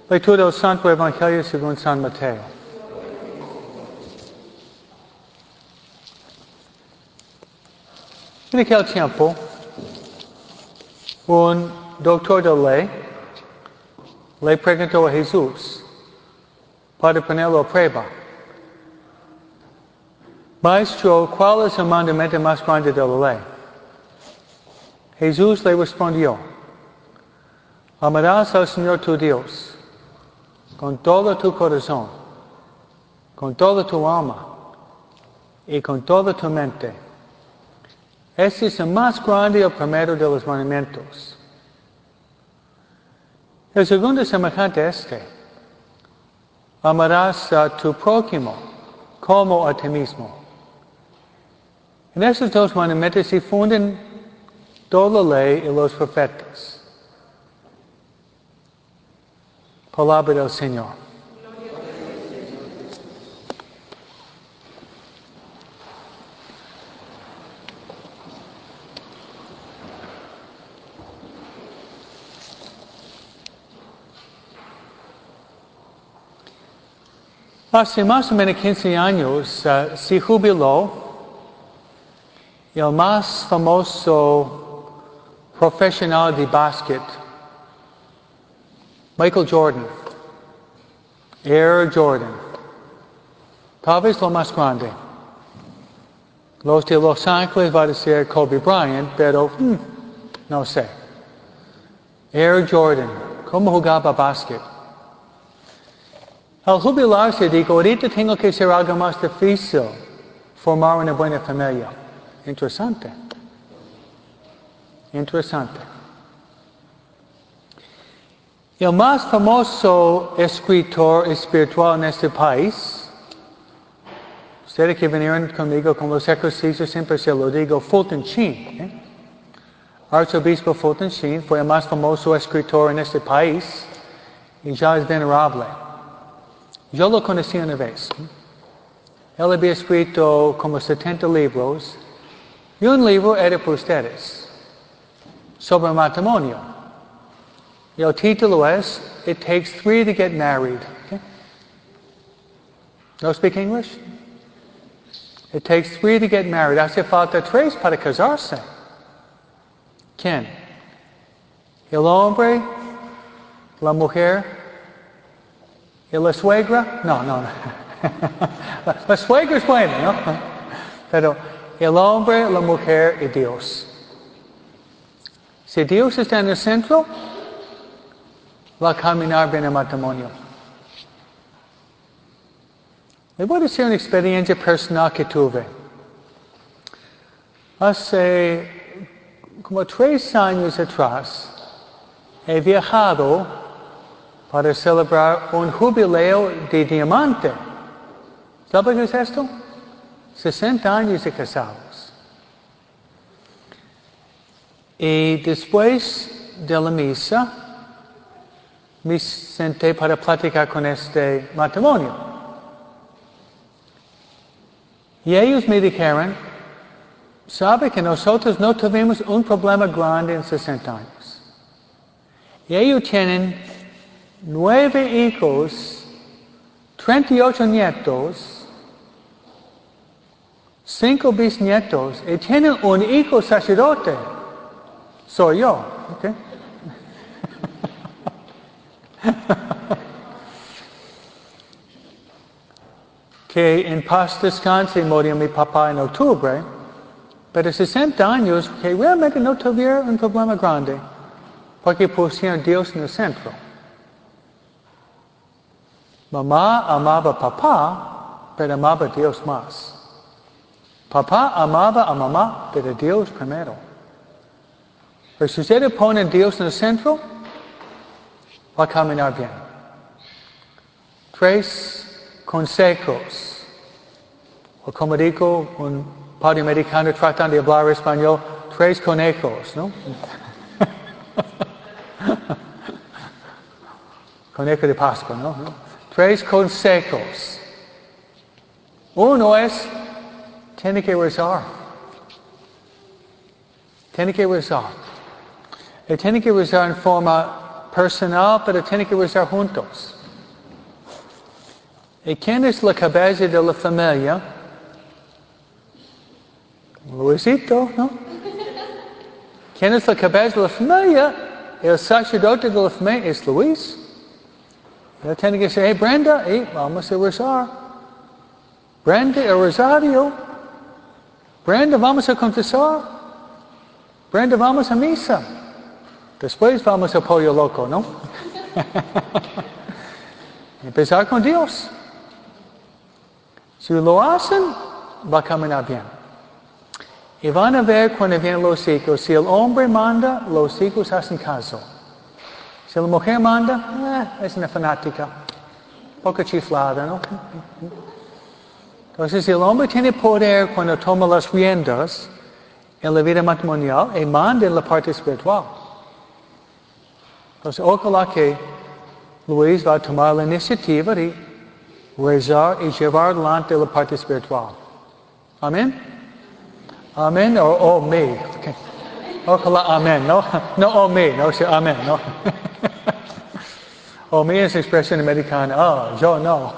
Lectura del Santo Evangelio según San Mateo. En aquel tiempo, un doctor de ley le preguntó a Jesús para ponerlo a prueba: Maestro, ¿cuál es el mandamiento más grande de la ley? Jesús le respondió: amarás al Señor tu Dios con todo tu corazón, con toda tu alma y con toda tu mente. Este es el más grande y el primero de los mandamientos. El segundo es semejante a este: amarás a tu prójimo como a ti mismo. En estos dos mandamientos se funden toda la ley y los profetas. Palabra del Señor. Hace más o menos 15 años se jubiló el más famoso profesional de básquet, Michael Jordan, Air Jordan, tal vez lo más grande. Los de Los Ángeles van a decir Kobe Bryant, pero no sé. Air Jordan, ¿cómo jugaba básquet? Al jubilarse dijo: ahorita tengo que hacer algo más difícil, formar una buena familia. Interesante. El más famoso escritor espiritual en este país, ustedes que vinieron conmigo con los ejercicios siempre se lo digo, Fulton Sheen. Arzobispo Fulton Sheen fue el más famoso escritor en este país y ya es venerable. Yo lo conocí una vez. Él había escrito como 70 libros y un libro era para ustedes sobre matrimonio. Y el título es It Takes Three to Get Married. Okay? No speak English? It takes three to get married. Hace falta tres para casarse. ¿Quién? El hombre, la mujer y la suegra. No. La suegra es buena, ¿no? Pero el hombre, la mujer y Dios. Si Dios está en el centro, va a caminar bien el matrimonio. Le voy a decir una experiencia personal que tuve. Hace como 3 años atrás, he viajado para celebrar un jubileo de diamante. ¿Sabe qué es esto? 60 años de casados. Y después de la misa, me senté para platicar con este matrimonio. Y ellos me dijeron: sabe que nosotros no tuvimos un problema grande en 60 años. Y ellos tienen 9 hijos, 38 nietos, 5 bisnietos, y tienen un hijo sacerdote. Soy yo, ¿ok? Que en paz descanse murió mi papá en octubre, pero 60 años que realmente no tuvieron un problema grande, porque pusieron a Dios en el centro. Mamá amaba a papá, pero amaba a Dios más. Papá amaba a mamá, pero Dios primero. Pero si ustedes ponen a Dios en el centro, va a caminar bien. 3 consejos. O como dijo un padre americano tratando de hablar español, 3 conejos, ¿no? Conejo de Pascua, ¿no? 3 consejos. Uno es, tiene que rezar. Y tiene que rezar en forma personal, pero tiene que rezar juntos. ¿Y quién es la cabeza de la familia? Luisito, ¿no? ¿Quién es la cabeza de la familia? El sacerdote de la familia es Luis. Él tiene que decir, hey Brenda, vamos a rezar. Brenda, el rosario. Brenda, vamos a confesar. Brenda, vamos a misa. Después vamos a pollo loco, ¿no? Empezar con Dios. Si lo hacen, va a caminar bien. Y van a ver cuando vienen los hijos, si el hombre manda, los hijos hacen caso. Si la mujer manda, es una fanática, poco chiflada, ¿no? Entonces, si el hombre tiene poder cuando toma las riendas en la vida matrimonial, y manda en la parte espiritual. Entonces, ojalá que Luis va a tomar la iniciativa de rezar y llevar adelante la parte espiritual. Amén. Amén o oh me. Okay. Ojalá amén, ¿no? No oh me, no sea amén, ¿no? Oh me es expresión americana. Oh, yo no.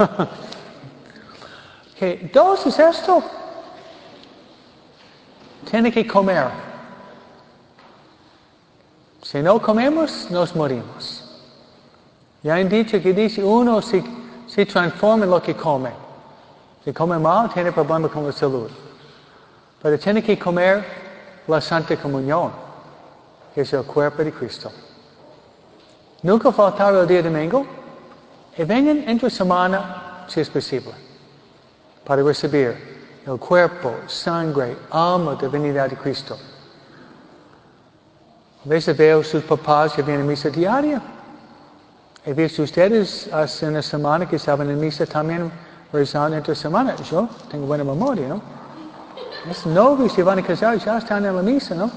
Okay. Dos es esto. Tiene que comer. Si no comemos, nos morimos. Ya han dicho que dice uno se transforma en lo que come. Si come mal, tiene problemas con la salud. Pero tiene que comer la Santa Comunión, que es el cuerpo de Cristo. Nunca faltar el día domingo y vengan entre semana, si es posible, para recibir el cuerpo, sangre, alma, divinidad de Cristo. A veces veo sus papás que vienen a misa diaria. He visto ustedes hace una semana que estaban en misa también rezando entre semana. Yo tengo buena memoria, ¿no? Los novios que van a casar ya están en la misa, ¿no?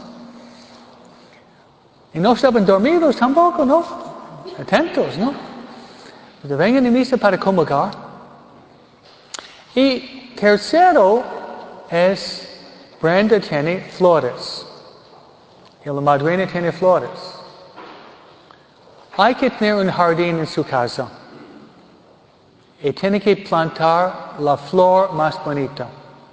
Y no estaban dormidos tampoco, ¿no? Atentos, ¿no? Pero vengan a misa para comulgar. Y tercero es, Brenda tiene flores. Y la madrina tiene flores. Hay que tener un jardín en su casa. Y tiene que plantar la flor más bonita.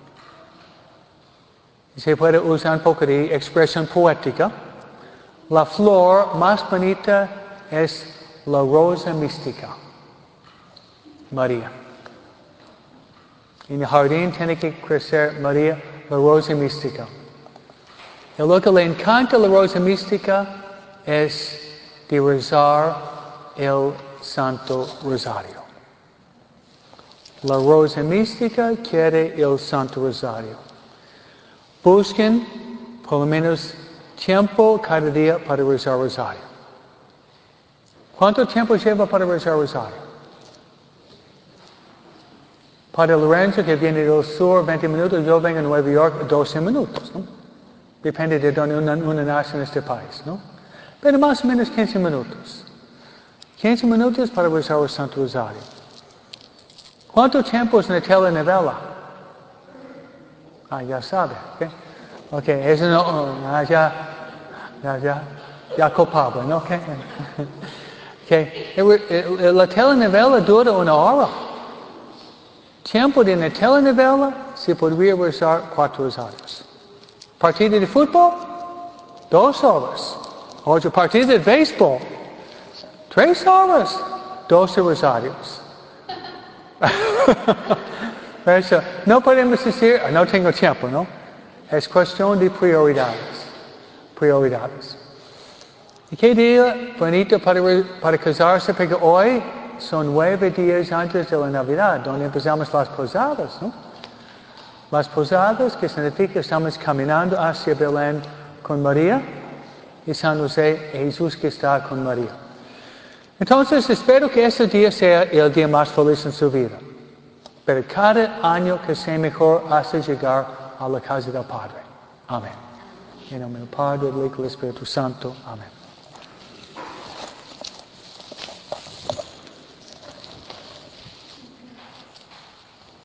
Se puede usar un poco de expresión poética. La flor más bonita es la rosa mística. María. En el jardín tiene que crecer María, la rosa mística. Y lo que le encanta a la rosa mística es de rezar el Santo Rosario. La rosa mística quiere el Santo Rosario. Busquen por lo menos tiempo cada día para rezar rosario. ¿Cuánto tiempo lleva para rezar rosario? Para Lorenzo, que viene del sur, 20 minutos. Yo vengo a Nueva York, 12 minutos, ¿no? Depende de donde uno nace en este país, ¿no? Pero más o menos 15 minutos. 15 minutos para rezar el Santo Rosario. ¿Cuánto tiempo es una telenovela? Ya sabe, ¿ok? Ok, eso no, ya culpable, ¿no? Okay. Okay. La telenovela dura una hora. Tiempo de una telenovela se podría rezar 4 rosarios. Partido de fútbol, 2 horas. Otro partido de béisbol, 3 horas, 12 rosarios. Eso, no podemos decir, no tengo tiempo, ¿no? Es cuestión de prioridades. Prioridades. ¿Y qué día bonito para casarse? Porque hoy son 9 días antes de la Navidad, donde empezamos las posadas, ¿no? Las posadas, que significa que estamos caminando hacia Belén con María y San José, Jesús que está con María. Entonces, espero que ese día sea el día más feliz en su vida. Pero cada año que sea mejor hasta llegar a la casa del Padre. Amén. En nombre del Padre, del Hijo y del Espíritu Santo. Amén.